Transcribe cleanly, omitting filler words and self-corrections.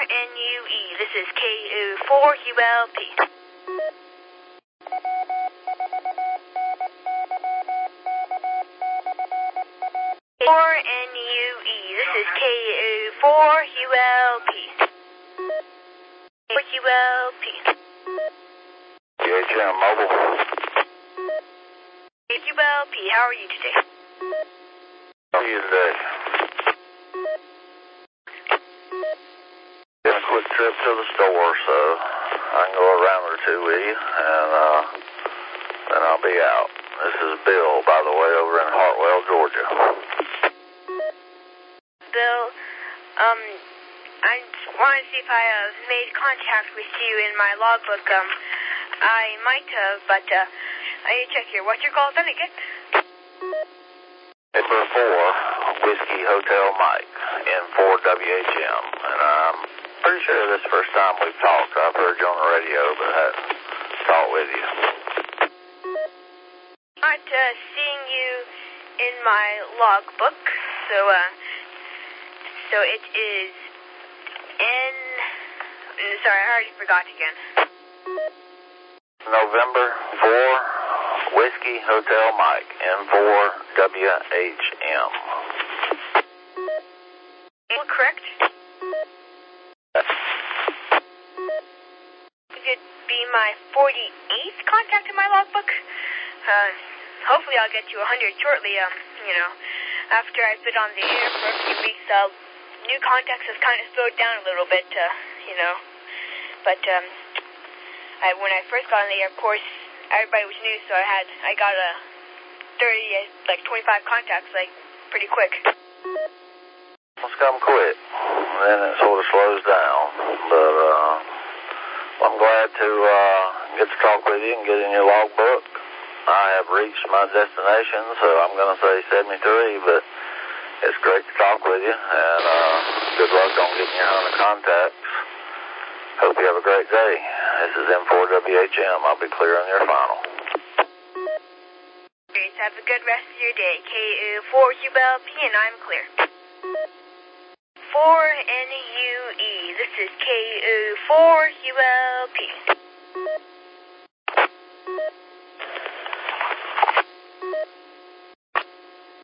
4NUE. This is KU4ULP. 4NUE. This is KU4ULP. 4ULP. UHM Mobile. ULP, how are you today? How are you today? Getting a quick trip to the store, so I can go a round or two with you, and then I'll be out. This is Bill, by the way, over in Hartwell, Georgia. Bill, I just wanted to see if I made contact with you in my logbook. I might have, but I need to check here. What's your call then again? Number 4, Whiskey Hotel Mike, N4WHM, and I'm pretty sure this is the first time we've talked. I've heard you on the radio, but I hadn't talked with you. Not seeing you in my logbook, so it is sorry, I already forgot again. November 4, Whiskey Hotel Mike, N4WHM. Correct? Would it be my 48th contact in my logbook? Hopefully I'll get to 100 shortly. After I've been on the air for a few weeks, new contacts have kind of slowed down a little bit, But when I first got on the air, of course, everybody was new, so I got 25 contacts, pretty quick. It's come quick, and then it sort of slows down, but I'm glad to get to talk with you and get in your logbook. I have reached my destination, so I'm going to say 73, but it's great to talk with you, and good luck on getting your 100 contacts. Hope you have a great day. This is N4WHM. I'll be clear on your final. Great. Have a good rest of your day. KU4ULP, and I'm clear. 4NUE. This is KU4ULP.